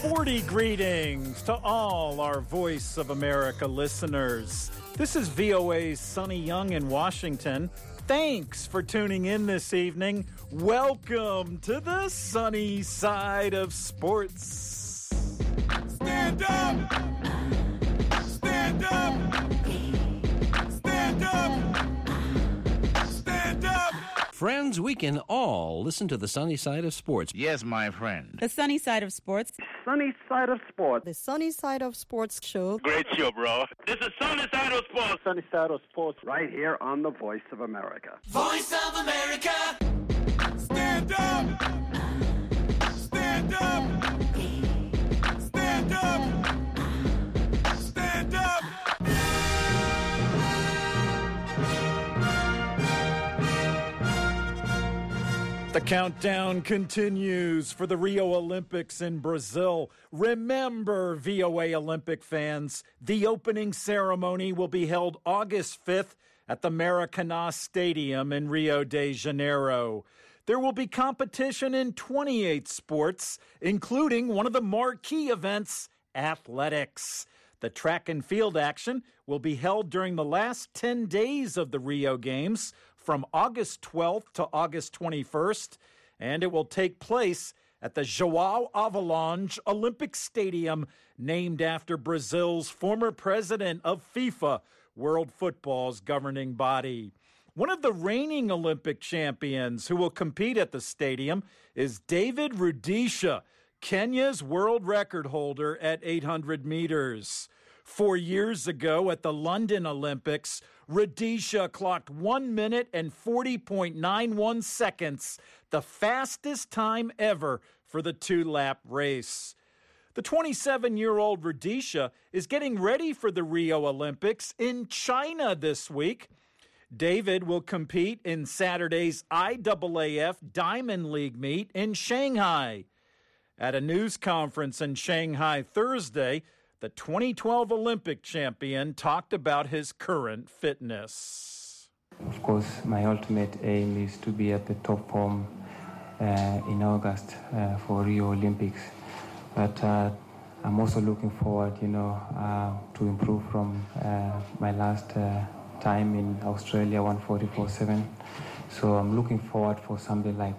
40 greetings to all our Voice of America listeners. This is VOA's Sonny Young in Washington. Thanks for tuning in this evening. Welcome to the sunny side of sports. Stand up! Stand up! Stand up! Stand up! Friends, we can all listen to the sunny side of sports. Yes, my friend. The sunny side of sports. Sunny side of sports. The Sunny Side of Sports show. Great show, bro. This is Sunny Side of Sports. Sunny side of sports right here on the Voice of America. Voice of America! Stand up! Stand up! Stand up! Stand up! The countdown continues for the Rio Olympics in Brazil. Remember, VOA Olympic fans, the opening ceremony will be held August 5th at the Maracanã Stadium in Rio de Janeiro. There will be competition in 28 sports, including one of the marquee events, athletics. The track and field action will be held during the last 10 days of the Rio Games, from August 12th to August 21st, and it will take place at the João Havelange Olympic Stadium, named after Brazil's former president of FIFA, World Football's governing body. One of the reigning Olympic champions who will compete at the stadium is David Rudisha, Kenya's world record holder at 800 meters. 4 years ago at the London Olympics, Rudisha clocked 1 minute and 40.91 seconds, the fastest time ever for the two-lap race. The 27-year-old Rudisha is getting ready for the Rio Olympics in China this week. David will compete in Saturday's IAAF Diamond League meet in Shanghai. At a news conference in Shanghai Thursday, the 2012 Olympic champion talked about his current fitness. Of course, my ultimate aim is to be at the top form in August for Rio Olympics. But I'm also looking forward, to improve from my last time in Australia, 144.7. So I'm looking forward for something like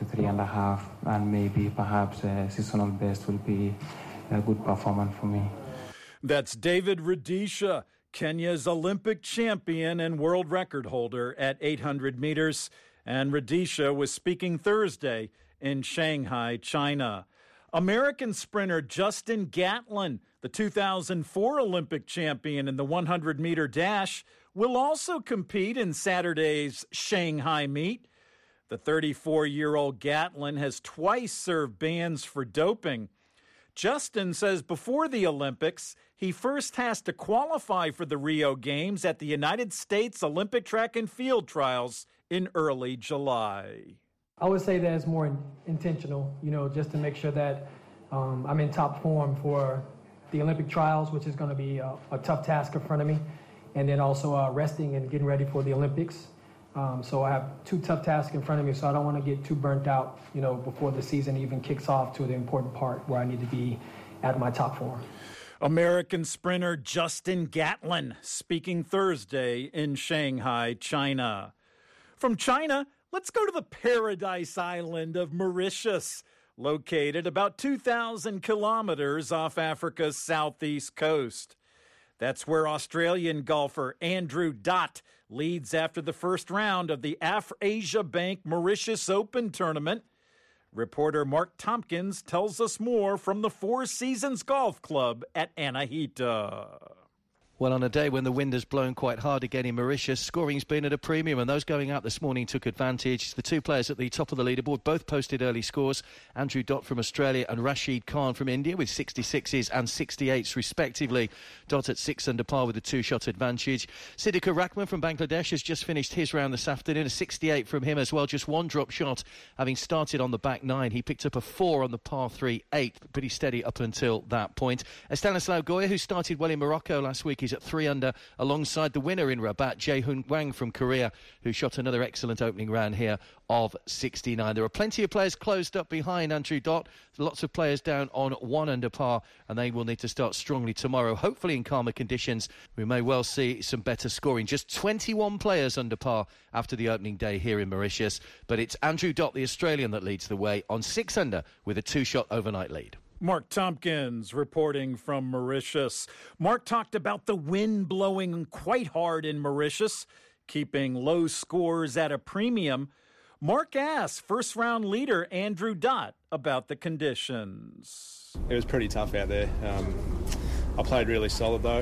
143.5, and maybe perhaps a seasonal best will be a good performance for me. That's David Rudisha, Kenya's Olympic champion and world record holder at 800 meters. And Rudisha was speaking Thursday in Shanghai, China. American sprinter Justin Gatlin, the 2004 Olympic champion in the 100-meter dash, will also compete in Saturday's Shanghai meet. The 34-year-old Gatlin has twice served bans for doping. Justin says before the Olympics, he first has to qualify for the Rio Games at the United States Olympic Track and Field Trials in early July. I would say that it's more intentional, just to make sure that I'm in top form for the Olympic trials, which is going to be a tough task in front of me, and then also resting and getting ready for the Olympics. So I have two tough tasks in front of me, so I don't want to get too burnt out, before the season even kicks off to the important part where I need to be at my top form. American sprinter Justin Gatlin speaking Thursday in Shanghai, China. From China, let's go to the paradise island of Mauritius, located about 2,000 kilometers off Africa's southeast coast. That's where Australian golfer Andrew Dott leads after the first round of the Asia Bank Mauritius Open tournament. Reporter Mark Tompkins tells us more from the Four Seasons Golf Club at Anahita. Well, on a day when the wind has blown quite hard again in Mauritius, scoring's been at a premium, and those going out this morning took advantage. The two players at the top of the leaderboard both posted early scores. Andrew Dott from Australia and Rashid Khan from India with 66s and 68s respectively. Dott at 6 under par with a two-shot advantage. Siddiqur Rahman from Bangladesh has just finished his round this afternoon. A 68 from him as well, just one drop shot. Having started on the back nine, he picked up a 4 on the par 3 8, pretty steady up until that point. Stanislav Goya, who started well in Morocco last week, is He's at 3 under alongside the winner in Rabat, Jae-Hoon Wang from Korea, who shot another excellent opening round here of 69. There are plenty of players closed up behind Andrew Dott. Lots of players down on 1 under par, and they will need to start strongly tomorrow. Hopefully in calmer conditions, we may well see some better scoring. Just 21 players under par after the opening day here in Mauritius, but it's Andrew Dott, the Australian, that leads the way on 6 under with a 2-shot overnight lead. Mark Tompkins reporting from Mauritius. Mark talked about the wind blowing quite hard in Mauritius, keeping low scores at a premium. Mark asked first-round leader Andrew Dott about the conditions. It was pretty tough out there. I played really solid though.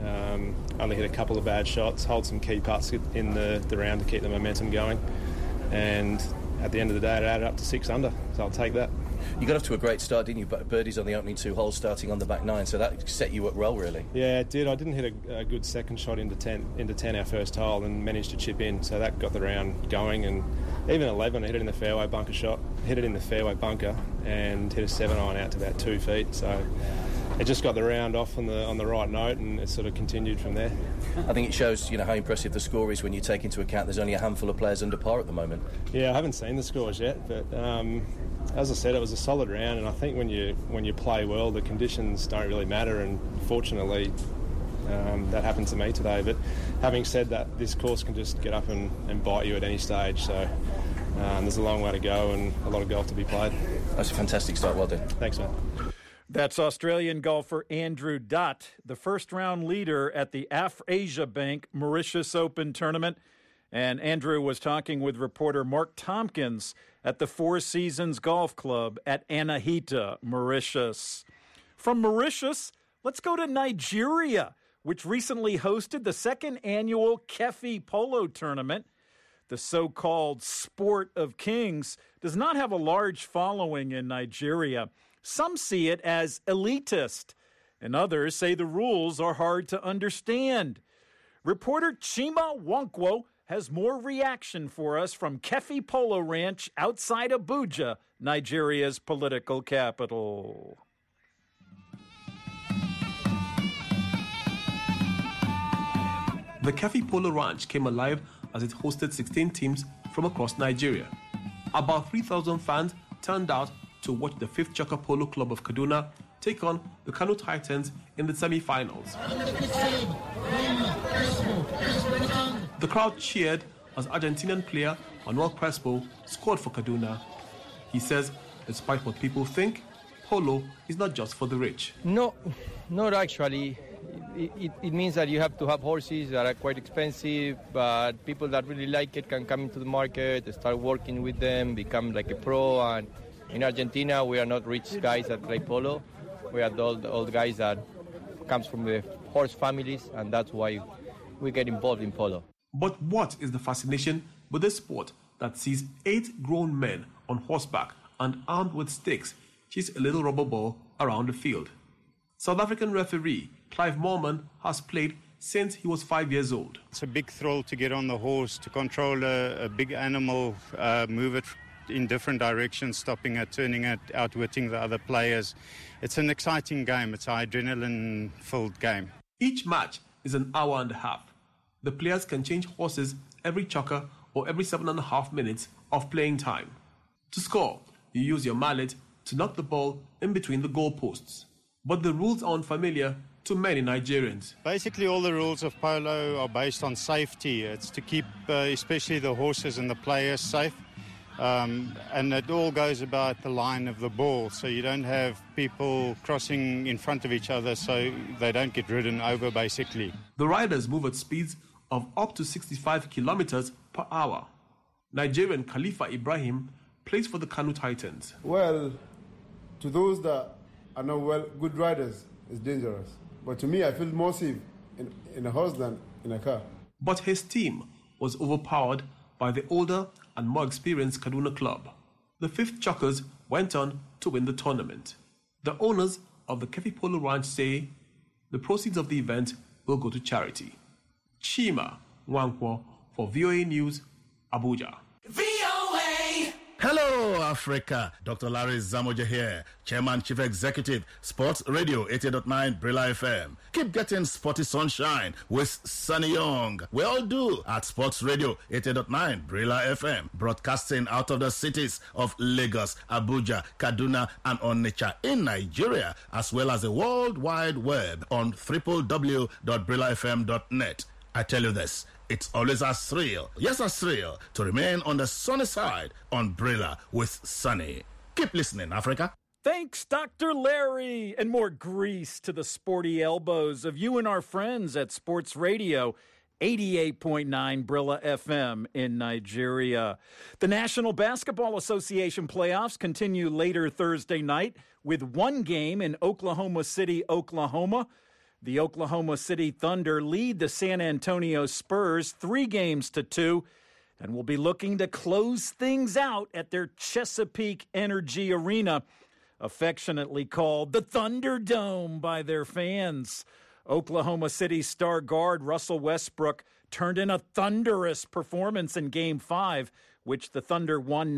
Only hit a couple of bad shots, hold some key putts in the round to keep the momentum going. And at the end of the day, it added up to 6 under, so I'll take that. You got off to a great start, didn't you? Birdies on the opening 2 holes, starting on the back 9, so that set you up well, really. Yeah, it did. I didn't hit a good second shot into 10 our first hole, and managed to chip in, so that got the round going. And even 11, I hit it in the fairway bunker shot, hit it in the fairway bunker, and hit a 7-iron out to about 2 feet. So it just got the round off on the right note, and it sort of continued from there. I think it shows, how impressive the score is when you take into account there's only a handful of players under par at the moment. Yeah, I haven't seen the scores yet, but as I said, it was a solid round, and I think when you play well, the conditions don't really matter, and fortunately that happened to me today. But having said that, this course can just get up and bite you at any stage, so there's a long way to go and a lot of golf to be played. That's a fantastic start, well done. Thanks, mate. That's Australian golfer Andrew Dott, the first-round leader at the Asia Bank Mauritius Open Tournament. And Andrew was talking with reporter Mark Tompkins at the Four Seasons Golf Club at Anahita, Mauritius. From Mauritius, let's go to Nigeria, which recently hosted the second annual Kefi Polo Tournament. The so-called Sport of Kings does not have a large following in Nigeria. Some see it as elitist, and others say the rules are hard to understand. Reporter Chima Nwankwo has more reaction for us from Kefi Polo Ranch outside Abuja, Nigeria's political capital. The Kefi Polo Ranch came alive as it hosted 16 teams from across Nigeria. About 3,000 fans turned out to watch the 5th Chaka Polo Club of Kaduna take on the Kano Titans in the semi-finals. The crowd cheered as Argentinian player Manuel Crespo scored for Kaduna. He says, despite what people think, polo is not just for the rich. No, not actually. It means that you have to have horses that are quite expensive, but people that really like it can come into the market, start working with them, become like a pro. And in Argentina, we are not rich guys that play polo. We are the old guys that comes from the horse families, and that's why we get involved in polo. But what is the fascination with this sport that sees 8 grown men on horseback and armed with sticks chase a little rubber ball around the field? South African referee Clive Morman has played since he was 5 years old. It's a big thrill to get on the horse, to control a big animal, move it in different directions, stopping it, turning it, outwitting the other players. It's an exciting game. It's an adrenaline-filled game. Each match is an hour and a half. The players can change horses every chukka or every 7.5 minutes of playing time. To score, you use your mallet to knock the ball in between the goalposts. But the rules are unfamiliar to many Nigerians. Basically, all the rules of polo are based on safety. It's to keep especially the horses and the players safe. And it all goes about the line of the ball, so you don't have people crossing in front of each other so they don't get ridden over, basically. The riders move at speeds of up to 65 kilometers per hour. Nigerian Khalifa Ibrahim plays for the Kano Titans. Well, to those that are not good riders, it's dangerous. But to me, I feel more safe in a horse than in a car. But his team was overpowered by the older and more experienced Kaduna club. The 5th Chuckers went on to win the tournament. The owners of the Kefi Polo Ranch say the proceeds of the event will go to charity. Chima Nwankwo for VOA News, Abuja. VOA! Hello, Africa. Dr. Larry Zamoja here, Chairman, Chief Executive, Sports Radio 88.9 Brilla FM. Keep getting sporty sunshine with Sunny Young. We all do at Sports Radio 88.9 Brilla FM, broadcasting out of the cities of Lagos, Abuja, Kaduna, and Onitsha in Nigeria, as well as the World Wide Web on www.brillafm.net. I tell you this, it's always a thrill, yes, a thrill, to remain on the sunny side on Brilla with Sunny. Keep listening, Africa. Thanks, Dr. Larry, and more grease to the sporty elbows of you and our friends at Sports Radio 88.9 Brilla FM in Nigeria. The National Basketball Association playoffs continue later Thursday night with one game in Oklahoma City, Oklahoma. The Oklahoma City Thunder lead the San Antonio Spurs 3-2 and will be looking to close things out at their Chesapeake Energy Arena, affectionately called the Thunderdome by their fans. Oklahoma City star guard Russell Westbrook turned in a thunderous performance in Game 5, which the Thunder won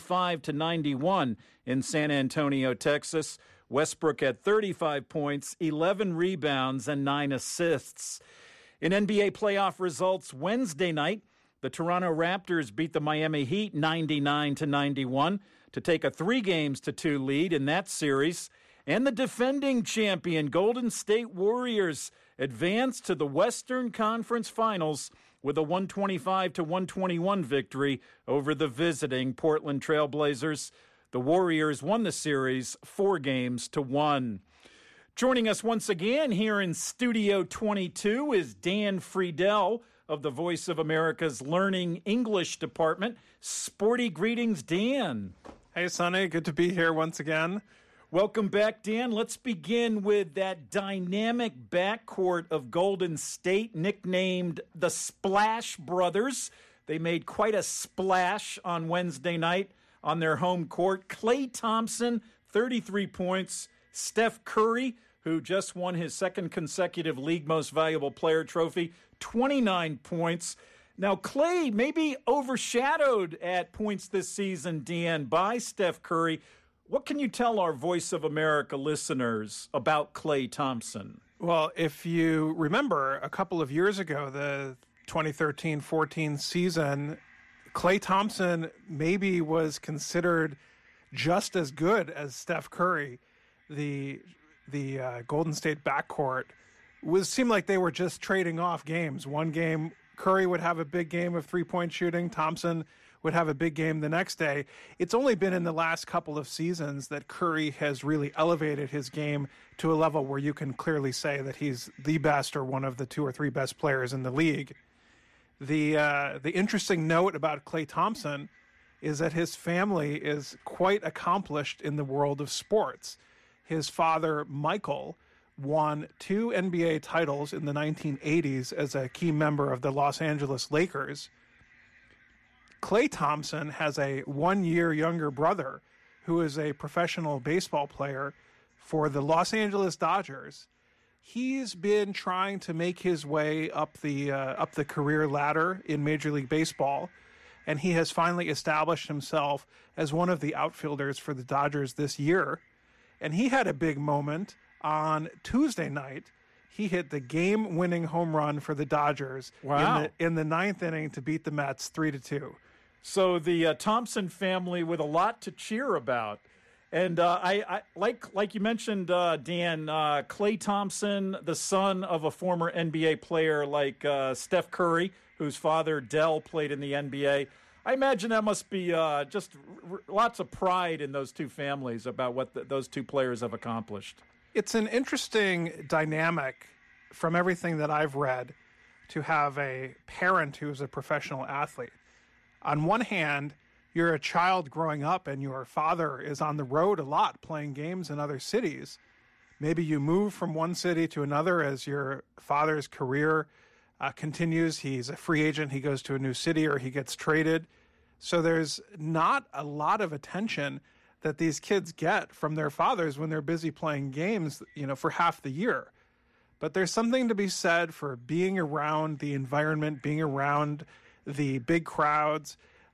95-91 in San Antonio, Texas. Westbrook had 35 points, 11 rebounds, and 9 assists. In NBA playoff results Wednesday night, the Toronto Raptors beat the Miami Heat 99-91 to take a 3-2 lead in that series. And the defending champion Golden State Warriors advanced to the Western Conference Finals with a 125-121 victory over the visiting Portland Trail Blazers. The Warriors won the series 4-1. Joining us once again here in Studio 22 is Dan Friedel of the Voice of America's Learning English Department. Sporty greetings, Dan. Hey, Sonny. Good to be here once again. Welcome back, Dan. Let's begin with that dynamic backcourt of Golden State, nicknamed the Splash Brothers. They made quite a splash on Wednesday night on their home court. Klay Thompson, 33 points. Steph Curry, who just won his second consecutive League Most Valuable Player trophy, 29 points. Now, Klay may be overshadowed at points this season, Dan, by Steph Curry. What can you tell our Voice of America listeners about Klay Thompson? Well, if you remember a couple of years ago, the 2013-14 season, Klay Thompson maybe was considered just as good as Steph Curry. The Golden State backcourt seemed like they were just trading off games. One game, Curry would have a big game of three-point shooting. Thompson would have a big game the next day. It's only been in the last couple of seasons that Curry has really elevated his game to a level where you can clearly say that he's the best or one of the 2 or 3 best players in the league. The interesting note about Klay Thompson is that his family is quite accomplished in the world of sports. His father, Michael, won 2 NBA titles in the 1980s as a key member of the Los Angeles Lakers. Klay Thompson has a 1-year younger brother who is a professional baseball player for the Los Angeles Dodgers. He's been trying to make his way up the career ladder in Major League Baseball, and he has finally established himself as one of the outfielders for the Dodgers this year. And he had a big moment on Tuesday night. He hit the game-winning home run for the Dodgers in the 9th inning to beat the Mets 3-2. So the Thompson family with a lot to cheer about. And I like you mentioned, Dan, Klay Thompson, the son of a former NBA player like Steph Curry, whose father, Dell, played in the NBA. I imagine that must be just lots of pride in those two families about what those two players have accomplished. It's an interesting dynamic from everything that I've read to have a parent who's a professional athlete. On one hand, you're a child growing up and your father is on the road a lot playing games in other cities. Maybe you move from one city to another as your father's career continues. He's a free agent. He goes to a new city or he gets traded. So there's not a lot of attention that these kids get from their fathers when they're busy playing games, for half the year. But there's something to be said for being around the environment, being around the big crowds.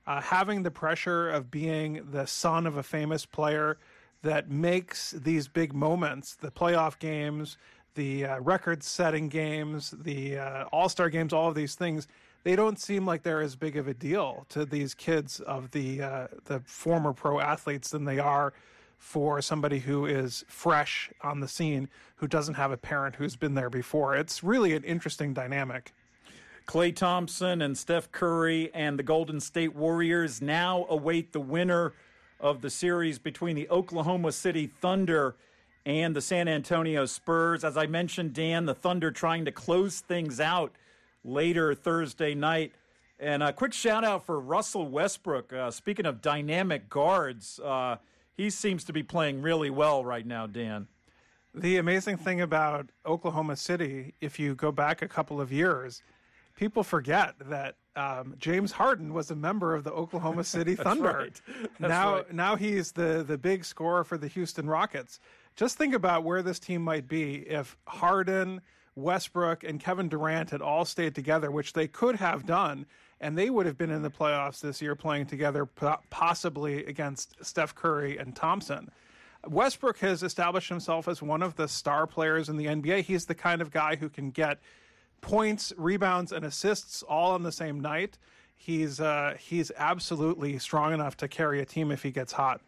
having the pressure of being the son of a famous player that makes these big moments, the playoff games, the record-setting games, the All-Star games, all of these things, they don't seem like they're as big of a deal to these kids of the former pro athletes than they are for somebody who is fresh on the scene, who doesn't have a parent who's been there before. It's really an interesting dynamic. Klay Thompson and Steph Curry and the Golden State Warriors now await the winner of the series between the Oklahoma City Thunder and the San Antonio Spurs. As I mentioned, Dan, the Thunder trying to close things out later Thursday night. And a quick shout-out for Russell Westbrook. Speaking of dynamic guards, he seems to be playing really well right now, Dan. The amazing thing about Oklahoma City, if you go back a couple of years, people forget that James Harden was a member of the Oklahoma City Thunder. Right. Now he's the big scorer for the Houston Rockets. Just think about where this team might be if Harden, Westbrook, and Kevin Durant had all stayed together, which they could have done, and they would have been in the playoffs this year playing together, possibly against Steph Curry and Thompson. Westbrook has established himself as one of the star players in the NBA. He's the kind of guy who can get points, rebounds, and assists all on the same night. He's absolutely strong enough to carry a team if he gets hot.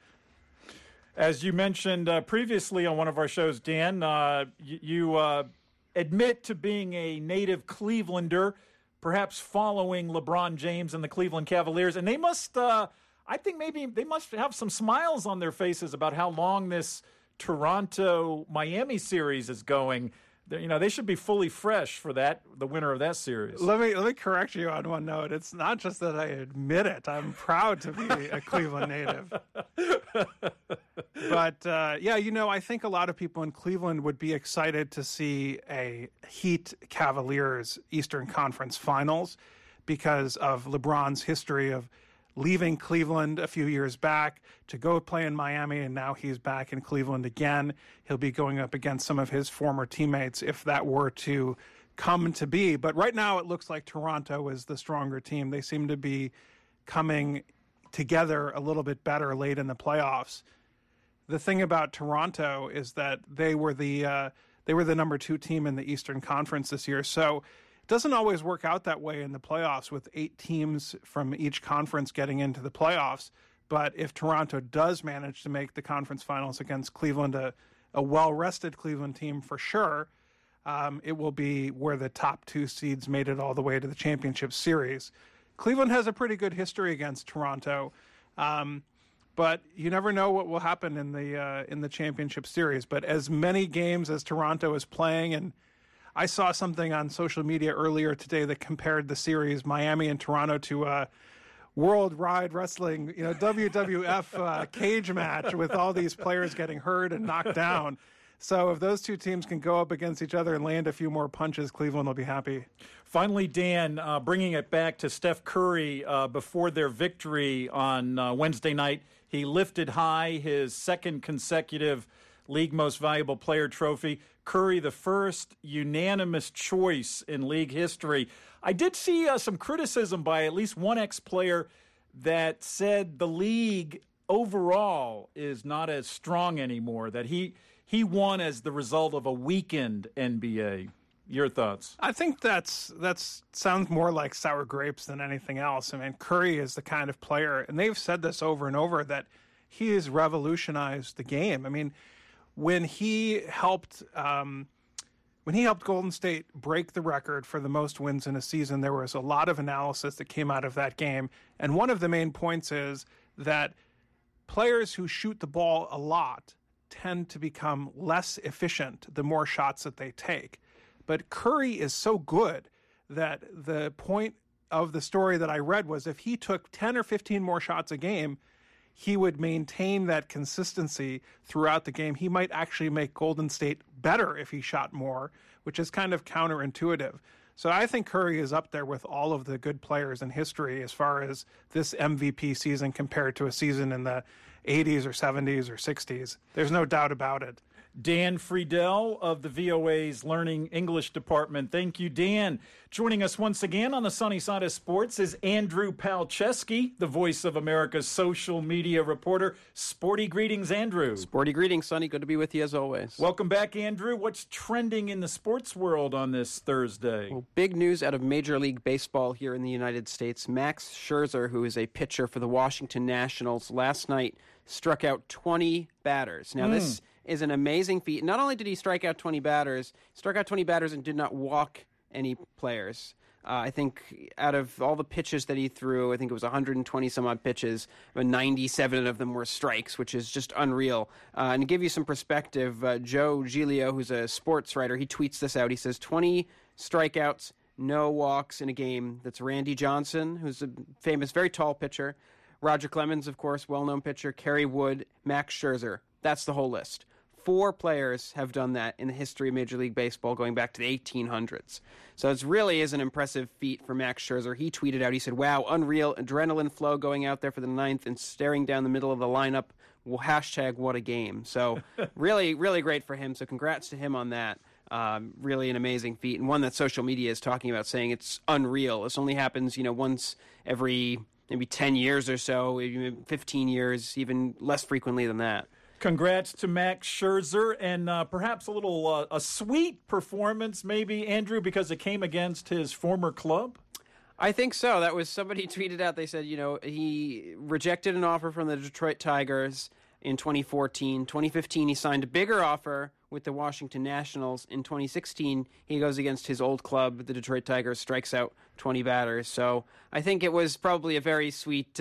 As you mentioned previously on one of our shows, Dan, you admit to being a native Clevelander, perhaps following LeBron James and the Cleveland Cavaliers, and they must, I think maybe they must have some smiles on their faces about how long this Toronto-Miami series is going. They should be fully fresh for that, the winner of that series. Let me correct you on one note. It's not just that I admit it. I'm proud to be a Cleveland native. But, I think a lot of people in Cleveland would be excited to see a Heat-Cavaliers Eastern Conference Finals because of LeBron's history of leaving Cleveland a few years back to go play in Miami, and now he's back in Cleveland again. He'll be going up against some of his former teammates if that were to come to be. But right now it looks like Toronto is the stronger team. They seem to be coming together a little bit better late in the playoffs. The thing about Toronto is that they were the number 2 team in the Eastern Conference this year. So it doesn't always work out that way in the playoffs with 8 teams from each conference getting into the playoffs. But if Toronto does manage to make the conference finals against Cleveland, a well-rested Cleveland team for sure, it will be where the top 2 seeds made it all the way to the championship series. Cleveland has a pretty good history against Toronto, but you never know what will happen in the championship series. But as many games as Toronto is playing, and I saw something on social media earlier today that compared the series Miami and Toronto to World Wide Wrestling, WWF cage match with all these players getting hurt and knocked down. So if those 2 teams can go up against each other and land a few more punches, Cleveland will be happy. Finally, Dan, bringing it back to Steph Curry before their victory on Wednesday night, he lifted high his second consecutive League Most Valuable Player trophy. Curry, the first unanimous choice in league history. I did see some criticism by at least one ex-player that said the league overall is not as strong anymore, that he won as the result of a weakened NBA. Your thoughts? I think that sounds more like sour grapes than anything else. I mean, Curry is the kind of player, and they've said this over and over, that he has revolutionized the game. I mean, when he helped Golden State break the record for the most wins in a season, there was a lot of analysis that came out of that game. And one of the main points is that players who shoot the ball a lot tend to become less efficient the more shots that they take. But Curry is so good that the point of the story that I read was if he took 10 or 15 more shots a game, he would maintain that consistency throughout the game. He might actually make Golden State better if he shot more, which is kind of counterintuitive. So I think Curry is up there with all of the good players in history as far as this MVP season compared to a season in the 80s or 70s or 60s. There's no doubt about it. Dan Friedel of the VOA's Learning English Department. Thank you, Dan. Joining us once again on the sunny side of sports is Andrew Palczewski, the Voice of America's social media reporter. Sporty greetings, Andrew. Sporty greetings, Sonny. Good to be with you as always. Welcome back, Andrew. What's trending in the sports world on this Thursday? Well, big news out of Major League Baseball here in the United States. Max Scherzer, who is a pitcher for the Washington Nationals, last night struck out 20 batters. Now, this is an amazing feat. Not only did he strike out 20 batters, he struck out 20 batters and did not walk any players. I think out of all the pitches that he threw, I think it was 120 some odd pitches, but 97 of them were strikes, which is just unreal. And to give you some perspective, Joe Giglio, who's a sports writer, he tweets this out. He says 20 strikeouts, no walks in a game. That's Randy Johnson, who's a famous, very tall pitcher. Roger Clemens, of course, well-known pitcher. Kerry Wood, Max Scherzer. That's the whole list. 4 players have done that in the history of Major League Baseball going back to the 1800s. So it really is an impressive feat for Max Scherzer. He tweeted out, he said, wow, unreal adrenaline flow going out there for the 9th and staring down the middle of the lineup. Well, hashtag what a game. So really, really great for him. So congrats to him on that. Really an amazing feat, and one that social media is talking about, saying it's unreal. This only happens, once every maybe 10 years or so, 15 years, even less frequently than that. Congrats to Max Scherzer, and perhaps a little a sweet performance, maybe, Andrew, because it came against his former club? I think so. That was, somebody tweeted out, they said, he rejected an offer from the Detroit Tigers in 2014. 2015, he signed a bigger offer with the Washington Nationals. In 2016, he goes against his old club, the Detroit Tigers, strikes out 20 batters. So I think it was probably a very sweet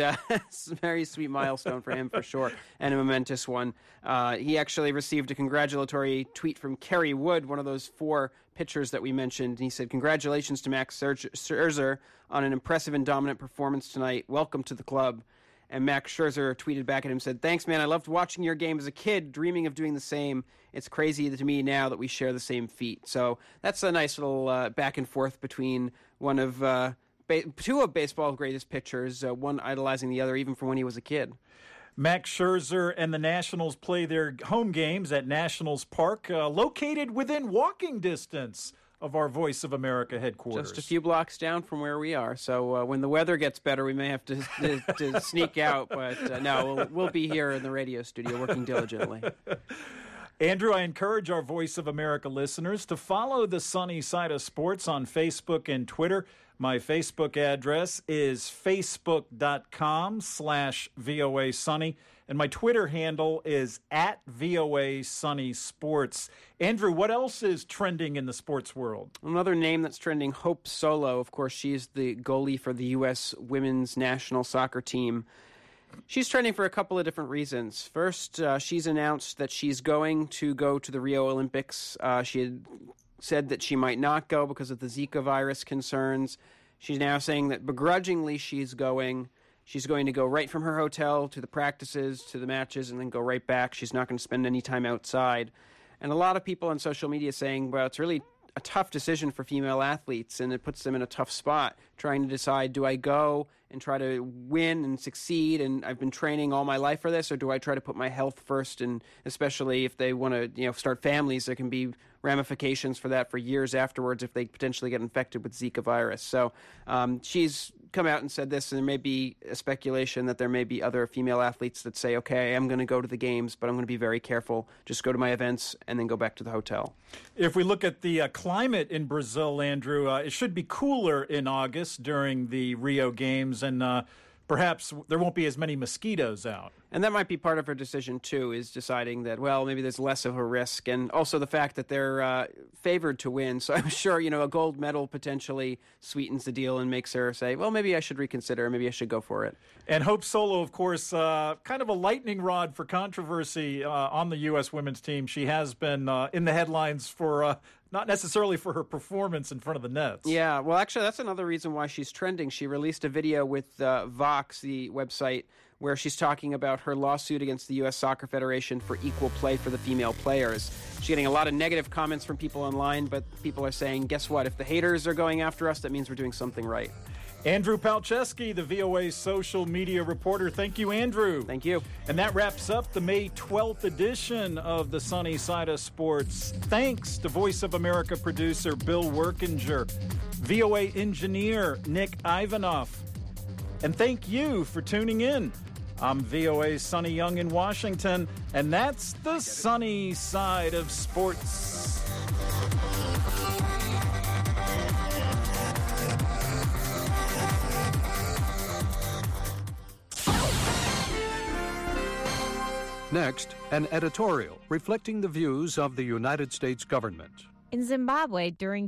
milestone for him, for sure, and a momentous one. He actually received a congratulatory tweet from Kerry Wood, one of those 4 pitchers that we mentioned. He said, congratulations to Max Scherzer on an impressive and dominant performance tonight. Welcome to the club. And Max Scherzer tweeted back at him, said, thanks, man. I loved watching your game as a kid, dreaming of doing the same. It's crazy to me now that we share the same feat. So that's a nice little back and forth between one of 2 of baseball's greatest pitchers, one idolizing the other, even from when he was a kid. Max Scherzer and the Nationals play their home games at Nationals Park, located within walking distance of our Voice of America headquarters. Just a few blocks down from where we are. So when the weather gets better, we may have to sneak out. But no, we'll be here in the radio studio working diligently. Andrew, I encourage our Voice of America listeners to follow the Sunny Side of Sports on Facebook and Twitter. My Facebook address is facebook.com/VOA Sunny. And my Twitter handle is @VOA Sunny Sports. Andrew, what else is trending in the sports world? Another name that's trending, Hope Solo. Of course, she's the goalie for the U.S. women's national soccer team. She's trending for a couple of different reasons. First, she's announced that she's going to go to the Rio Olympics. She had said that she might not go because of the Zika virus concerns. She's now saying that begrudgingly she's going. She's going to go right from her hotel to the practices, to the matches, and then go right back. She's not going to spend any time outside. And a lot of people on social media saying, well, it's really a tough decision for female athletes, and it puts them in a tough spot, trying to decide, do I go and try to win and succeed, and I've been training all my life for this, or do I try to put my health first? And especially if they want to start families, there can be ramifications for that for years afterwards if they potentially get infected with Zika virus. So she's come out and said this, and there may be a speculation that there may be other female athletes that say, okay, I'm going to go to the games, but I'm going to be very careful. Just go to my events and then go back to the hotel. If we look at the climate in Brazil, Andrew, it should be cooler in August during the Rio Games, and perhaps there won't be as many mosquitoes out. And that might be part of her decision, too, is deciding that, well, maybe there's less of a risk. And also the fact that they're favored to win. So I'm sure, a gold medal potentially sweetens the deal and makes her say, well, maybe I should reconsider. Maybe I should go for it. And Hope Solo, of course, kind of a lightning rod for controversy on the U.S. women's team. She has been in the headlines for not necessarily for her performance in front of the nets. Yeah, well, actually, that's another reason why she's trending. She released a video with Vox, the website, where she's talking about her lawsuit against the U.S. Soccer Federation for equal play for the female players. She's getting a lot of negative comments from people online, but people are saying, guess what? If the haters are going after us, that means we're doing something right. Andrew Palczewski, the VOA social media reporter. Thank you, Andrew. Thank you. And that wraps up the May 12th edition of the Sunny Side of Sports. Thanks to Voice of America producer Bill Workinger, VOA engineer Nick Ivanoff. And thank you for tuning in. I'm VOA's Sonny Young in Washington, and that's the Sunny Side of Sports. Next, an editorial reflecting the views of the United States government. In Zimbabwe during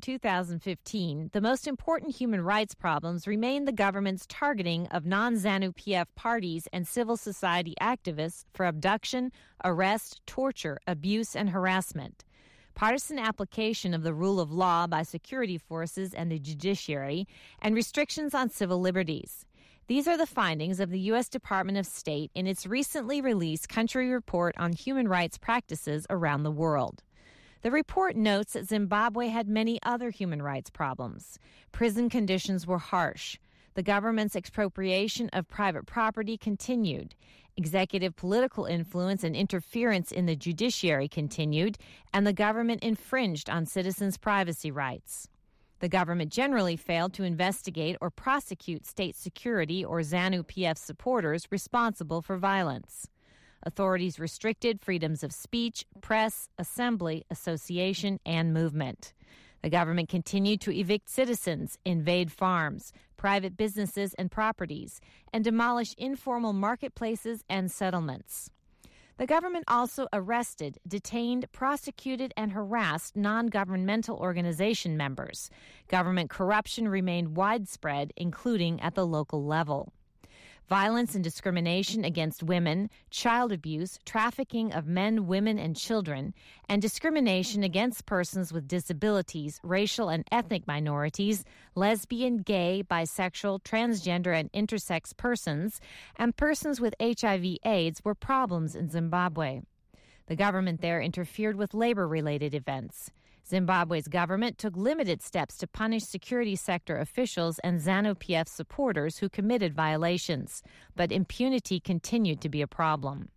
2015, the most important human rights problems remain the government's targeting of non-ZANU-PF parties and civil society activists for abduction, arrest, torture, abuse, and harassment. Partisan application of the rule of law by security forces and the judiciary, and restrictions on civil liberties. These are the findings of the U.S. Department of State in its recently released country report on human rights practices around the world. The report notes that Zimbabwe had many other human rights problems. Prison conditions were harsh. The government's expropriation of private property continued. Executive political influence and interference in the judiciary continued, and the government infringed on citizens' privacy rights. The government generally failed to investigate or prosecute state security or ZANU-PF supporters responsible for violence. Authorities restricted freedoms of speech, press, assembly, association, and movement. The government continued to evict citizens, invade farms, private businesses and properties, and demolish informal marketplaces and settlements. The government also arrested, detained, prosecuted, and harassed non-governmental organization members. Government corruption remained widespread, including at the local level. Violence and discrimination against women, child abuse, trafficking of men, women, and children, and discrimination against persons with disabilities, racial and ethnic minorities, lesbian, gay, bisexual, transgender, and intersex persons, and persons with HIV/AIDS were problems in Zimbabwe. The government there interfered with labor-related events. Zimbabwe's government took limited steps to punish security sector officials and ZANU-PF supporters who committed violations, but impunity continued to be a problem.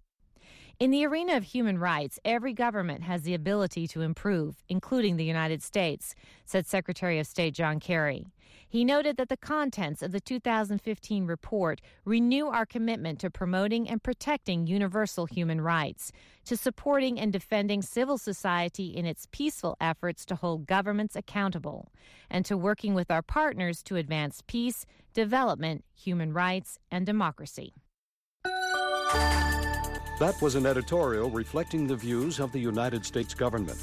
In the arena of human rights, every government has the ability to improve, including the United States, said Secretary of State John Kerry. He noted that the contents of the 2015 report renew our commitment to promoting and protecting universal human rights, to supporting and defending civil society in its peaceful efforts to hold governments accountable, and to working with our partners to advance peace, development, human rights, and democracy. That was an editorial reflecting the views of the United States government.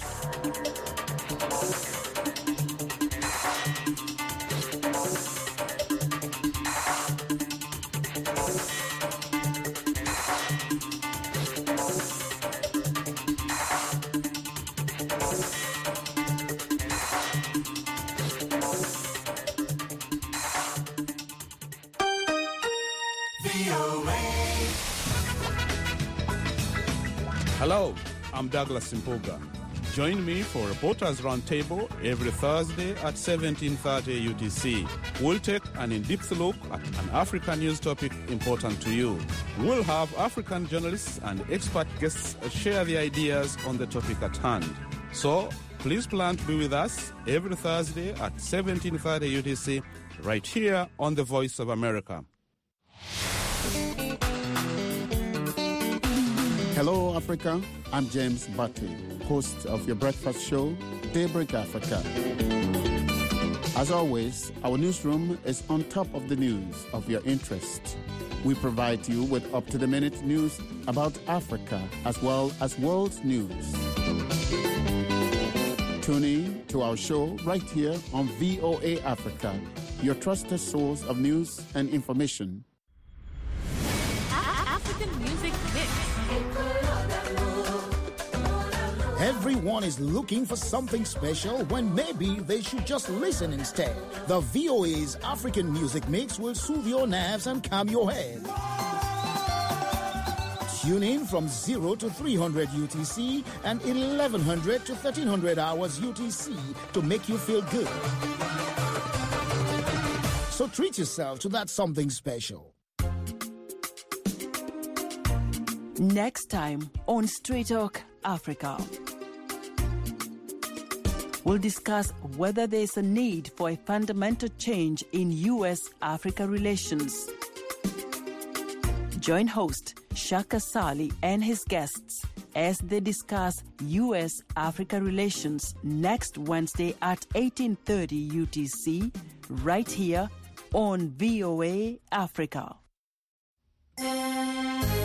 Hello, I'm Douglas Simpoga. Join me for Reporters Roundtable every Thursday at 17:30 UTC. We'll take an in-depth look at an African news topic important to you. We'll have African journalists and expert guests share their ideas on the topic at hand. So, please plan to be with us every Thursday at 17:30 UTC right here on the Voice of America. Hello, Africa. I'm James Batty, host of your breakfast show, Daybreak Africa. As always, our newsroom is on top of the news of your interest. We provide you with up-to-the-minute news about Africa as well as world news. Tune in to our show right here on VOA Africa, your trusted source of news and information. African Music Mix. Everyone is looking for something special when maybe they should just listen instead. The VOA's African Music Mix will soothe your nerves and calm your head. Tune in from 0 to 300 UTC and 1100 to 1300 hours UTC to make you feel good. So So treat yourself to that something special. Next time on Straight Talk Africa, we'll discuss whether there's a need for a fundamental change in U.S.-Africa relations. Join host Shaka Sali and his guests as they discuss U.S.-Africa relations next Wednesday at 18:30 UTC, right here on VOA Africa.